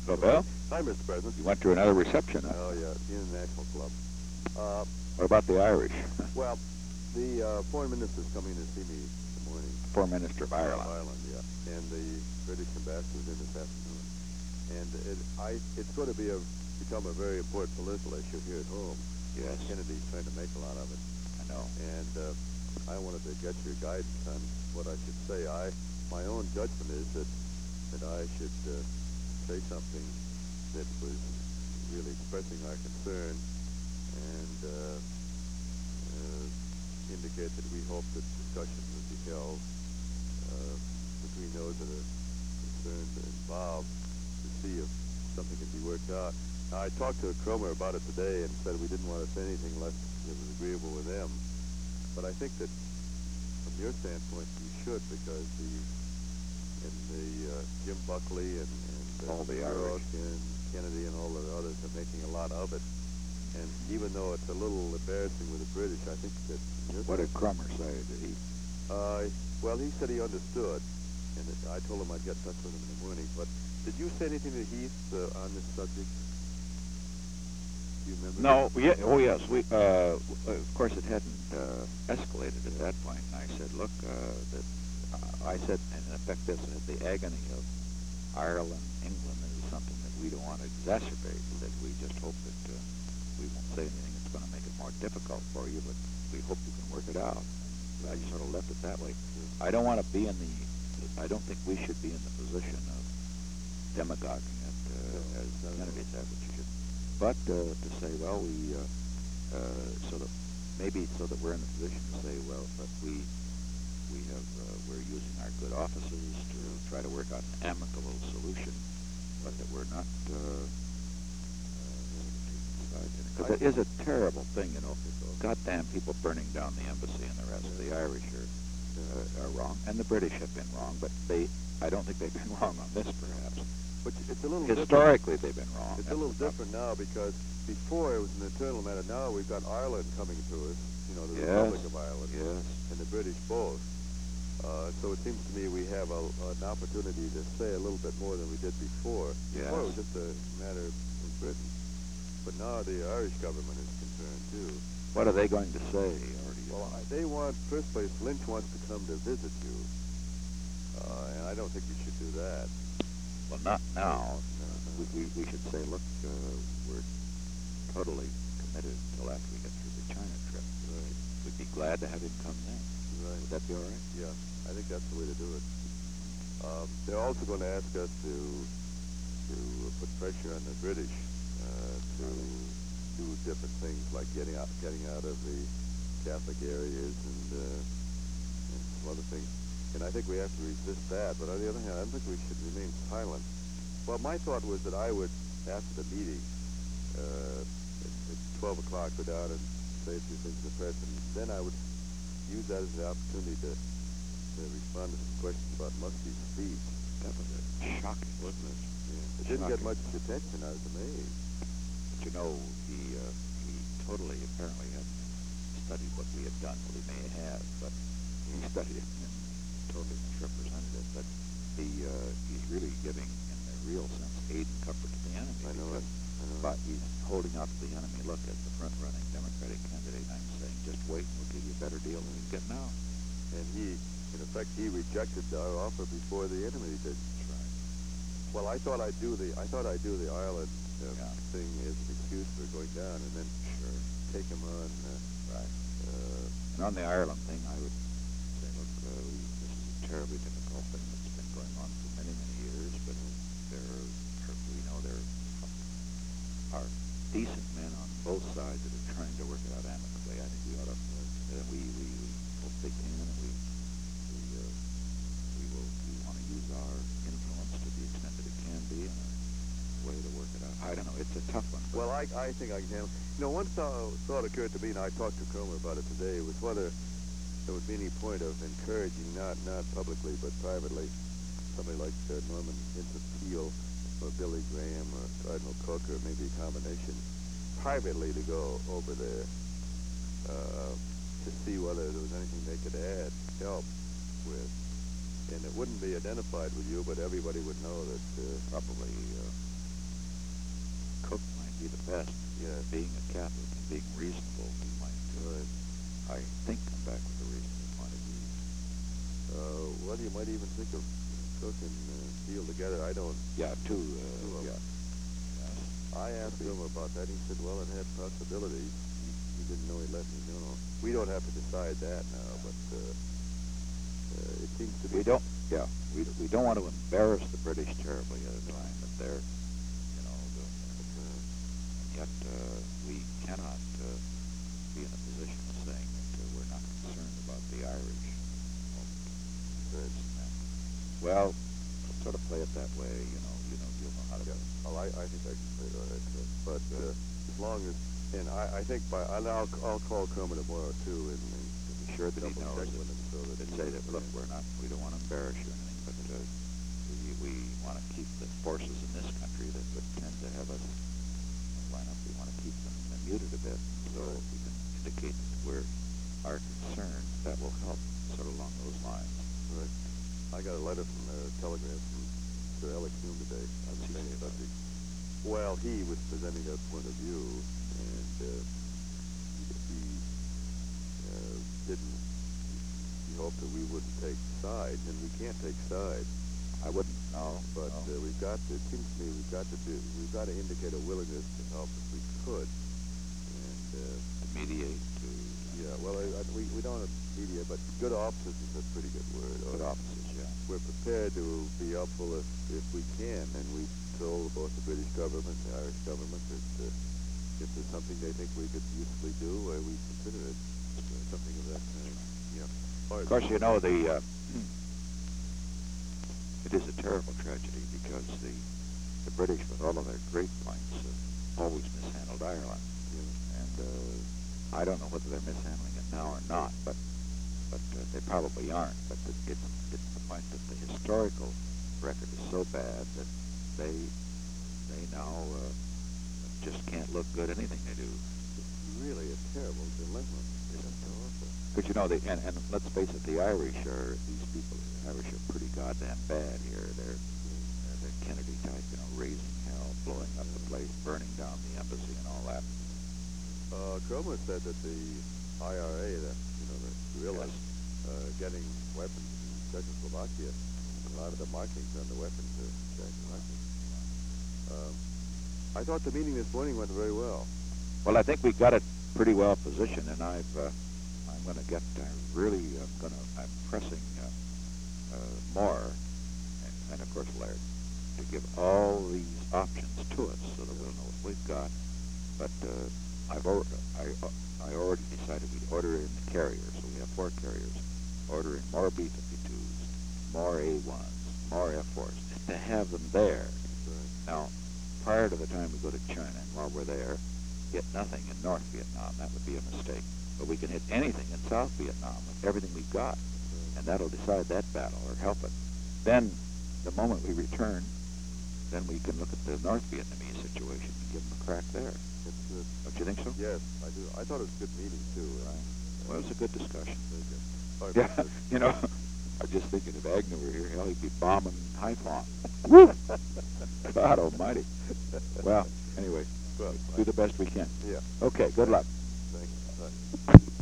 Hello, Bill. Hi, Mr. President. You went to another reception, huh? Oh, yeah, the International Club. Uh, What about the Irish? well, the foreign minister's coming to see me in the morning. Foreign Minister of Ireland. Ireland, yeah. And the British ambassador's in this afternoon. And it's going to become a very important political issue here at home. Yes. Kennedy's trying to make a lot of it. I know. And I wanted to get your guidance on what I should say. My own judgment is that I should say something that was really expressing our concern and indicate that we hope that discussions would be held between those that are concerned and involved to see if something can be worked out. Now, I talked to Cromer about it today and said we didn't want to say anything unless it was agreeable with them. But I think that from your standpoint you should, because Jim Buckley and all the Rourke Irish and Kennedy and all the others are making a lot of it. And even though it's a little embarrassing with the British, I think that... What did Cromer say? Did he? Well, he said he understood, and I told him I'd get in touch with him in the morning. But did you say anything to Heath on this subject? Do you remember? No. Oh, yes. We, of course, it hadn't escalated at that point. And I said, look, I said, in effect, this, the agony of Ireland, England is something that we don't want to exacerbate. That we just hope that we won't say anything that's going to make it more difficult for you, but we hope you can work it out. I just sort of left it that way. I don't want to be in I don't think we should be in the position of demagoguing it, as Kennedy said, which you should. But to say, well, we, so that maybe so that we're in a position to say, well, but we're using our good offices to try to work out an amicable solution, but that we're not, because it is a terrible thing, you know. Goddamn people burning down the embassy and the rest. The Irish are wrong, and the British have been wrong, but I don't think they've been wrong on this, perhaps. But it's a little historically they've been wrong. It's a little different now, because before it was an internal matter. Now we've got Ireland coming to us, you know, the Republic of Ireland, and the British both. So it seems to me we have an opportunity to say a little bit more than we did before. Before it was just a matter in Britain. But now the Irish government is concerned, too. What are they going to say? Well, they want, first place, Lynch wants to come to visit you. And I don't think you should do that. Well, not now. We should say, look, we're totally committed until after we get through the China trip. Right. We'd be glad to have him come then. Right. Would that be all right? Yeah, I think that's the way to do it. They're also going to ask us to put pressure on the British to do different things, like getting out of the Catholic areas and some other things. And I think we have to resist that. But on the other hand, I don't think we should remain silent. Well, my thought was that I would, after the meeting, at 12 o'clock, go down and say a few things to the press, and then I would use that as an opportunity to respond to some questions about Muskie's speech. That was shocking, wasn't it? Yeah. It didn't get much attention. I was amazed. But you know, he totally apparently hadn't studied what we had done. Well, he may have, but he studied it and totally misrepresented it. But he's really giving, in the real sense, aid and comfort to the enemy. I know it. But he's holding out to the enemy. Look, as the front-running Democratic candidate, I'm saying, just wait, and we'll give you a better deal than you get now. And in effect, he rejected our offer before the enemy did. That's right. Well, I thought I'd do the Ireland thing as an excuse for going down, and then take him on. Right. And on the Ireland thing, I would say, look, this is a terribly difficult thing that's been going on for many, many years, but we know there are decent men on both sides that are trying to work it out amicably. I think we ought to, we hope they can, and we want to use our influence to the extent that it can be in a way to work it out. I don't know. It's a tough one. Well, I think I can handle it. You know, one thought occurred to me, and I talked to Cromer about it today, was whether there would be any point of encouraging, not publicly, but privately, somebody like Norman Vincent Peale or Billy Graham or Cardinal Cook, or maybe a combination, privately to go over there to see whether there was anything they could help with. And it wouldn't be identified with you, but everybody would know that probably best. Yeah. Being a Catholic and being reasonable, we might, I think, come back with a reasonable point of view. Well, you might even think of Cook and Steele together. I don't. Yeah, two of yeah. them. Yes. I asked him about that. He said, well, it had possibilities. He didn't know. He let me know. We don't have to decide that now, but it seems to be. We don't want to embarrass the British terribly at a time that they're, yet we cannot be in a position of saying that we're not concerned about the Irish. Well, sort of play it that way, you'll know how to do it. Oh, I think I can say that. But as long as, and I think I'll call Kermit tomorrow too, and be sure that he knows check with him so that and say that, look, we don't want to embarrass you or anything, but we want to keep the forces in this country that would tend to have us line up. We want to keep them muted a bit, so if we can indicate that we're our concern, that will help, sort of along those lines. Right. I got a letter from a telegram from Sir Alex Hume today on the same subject. Well, he was presenting a point of view, and he didn't. He hoped that we wouldn't take sides, and we can't take sides. I wouldn't. No. But we've got to. It seems to me we've got to indicate a willingness to help if we could, and to mediate. Yeah. Well, we don't have mediate, but good offices is a pretty good word. Good offices. Yeah. We're prepared to be helpful if we can, and we've told both the British government and the Irish government that if there's something they think we could usefully do, we consider it something of that kind. Yeah. Of course, it is a terrible tragedy because the British, with all of their great points, have always mishandled Ireland. Yeah. And I don't know whether they're mishandling it now or not, but they probably aren't. But it's the point that the historical record is so bad that they now just can't look good anything they do. It's really a terrible dilemma. It's awful. But and let's face it, the Irish are these people. The Irish are pretty goddamn bad here. They're the Kennedy type, raising hell, blowing up the place, burning down the embassy, and all that. Cromer said that the IRA, the guerrillas, getting weapons in Czechoslovakia. A lot of the markings on the weapons are Czechoslovakian. I thought the meeting this morning went very well. Well, I think we got it pretty well positioned, and I'm going to get. I'm pressing more, and of course Laird, to give all these options to us so that we'll know what we've got. But I already decided we'd order in the carriers, so we have 4 carriers. Order in more B-52s, more A-1s, more F-4s, to have them there. Right. Now, prior to the time we go to China, and while we're there, hit nothing in North Vietnam. That would be a mistake. But we can hit anything in South Vietnam with everything we've got, and that'll decide that battle or help it. Then, the moment we return, then we can look at the North Vietnamese situation and give them a crack there. Don't you think so? Yes, I do. I thought it was a good meeting, too. Right. Well, it was a good discussion. Very good. Sorry Yeah, I'm just thinking if Agnew were here, hell, he'd be bombing Haiphong. Woo! God almighty. Well, anyway, do the best we can. Yeah. Okay, good luck. Thanks. Bye.